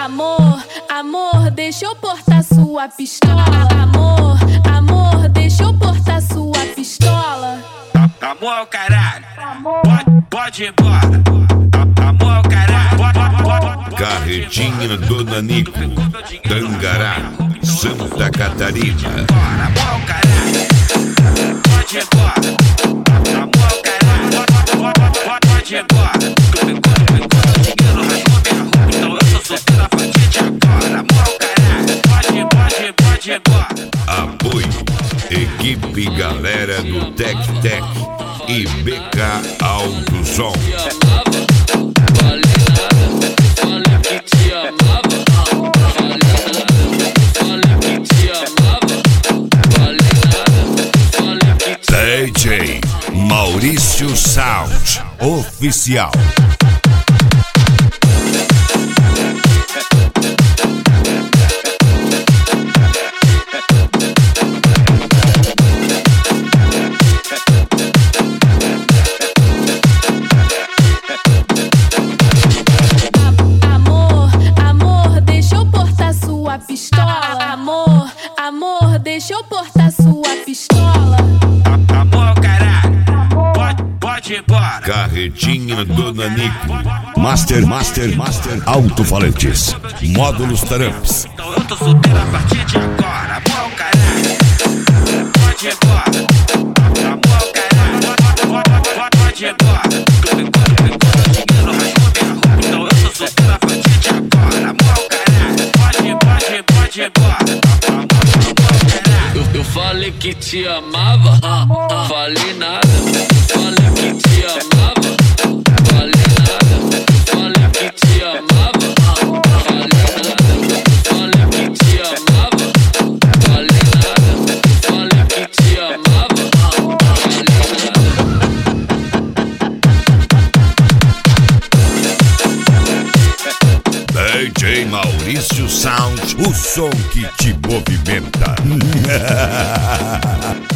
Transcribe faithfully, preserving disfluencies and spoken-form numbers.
Amor, amor, deixa eu portar sua pistola. Amor, amor, deixa eu portar sua pistola. Amor é o caralho, pode, pode ir embora. Amor é o caralho, pode, pode. Carretinha do Nanico, Tangará, Santa Catarina. Amor é o caralho, pode ir embora. Amor é o caralho, pode, pode, pode ir embora. Tu pegou, tu pegou dinheiro, rasgou minha roupa, então eu sou solteiro a partir de agora. Amor é o caralho, pode, pode, pode ir embora. Apoio, equipe galera do Tec Tec e B K Alto Som. D J Maurício Sound Oficial. Amor, amor, deixa eu portar sua pistola. Amor, amor, deixa eu portar sua pistola. Amor é o caralho, pode, pode ir embora. Carretinha do Nanico, Master, Master, Master Alto-falantes, Módulos Taramps. Então eu tô solteiro a partir de agora. Amor é o caralho, pode ir embora. Amor é o caralho, pode, pode, pode ir embora. Tu pegou, tu pegou dinheiro, rasgou minha roupa, então eu tô solteiro a partir de agora. Amor é o caralho, pode, pode, pode ir embora. Eu, eu falei que te amava, ah, ah, falei nada. Eu falei que te amava, falei nada. Eu falei que te amava, ah, ah, falei nada. Eu falei que te amava, falei nada. Eu falei que te amava, ah, ah, falei nada. D J Maurício Sound, o som que te movimenta.